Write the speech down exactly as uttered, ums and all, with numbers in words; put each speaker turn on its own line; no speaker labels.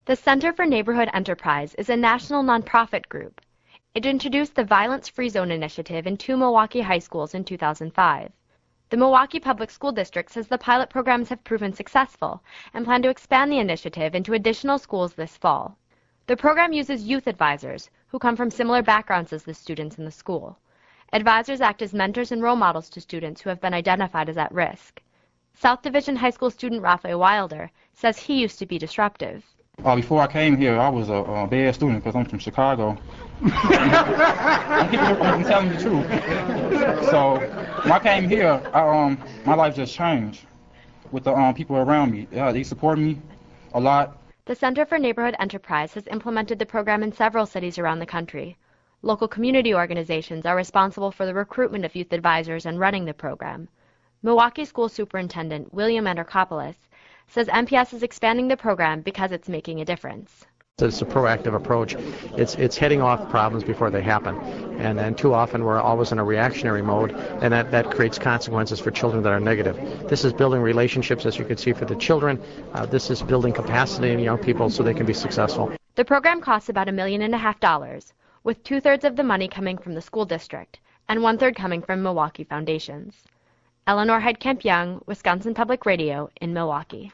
The Center for Neighborhood Enterprise is a national nonprofit group. It introduced the Violence Free Zone initiative in two Milwaukee high schools in two thousand five. The Milwaukee Public School District says the pilot programs have proven successful and plan to expand the initiative into additional schools this fall. The program uses youth advisors who come from similar backgrounds as the students in the school. Advisors act as mentors and role models to students who have been identified as at risk. South Division High School student Raphael Wilder says he used to be disruptive.
Uh, before I came here, I was a, a bad student because I'm from Chicago. I'm, keeping, I'm telling you the truth. So when I came here, I, um, my life just changed with the um, people around me. Uh, they support me a lot.
The Center for Neighborhood Enterprise has implemented the program in several cities around the country. Local community organizations are responsible for the recruitment of youth advisors and running the program. Milwaukee School Superintendent William Andrikopoulos says M P S is expanding the program because it's making a difference.
It's a proactive approach. It's it's heading off problems before they happen. And then too often we're always in a reactionary mode, and that, that creates consequences for children that are negative. This is building relationships, as you can see, for the children. Uh, this is building capacity in young people so they can be successful.
The program costs about a million and a half dollars, with two-thirds of the money coming from the school district and one-third coming from Milwaukee foundations. Eleanor Heidkamp-Young, Wisconsin Public Radio in Milwaukee.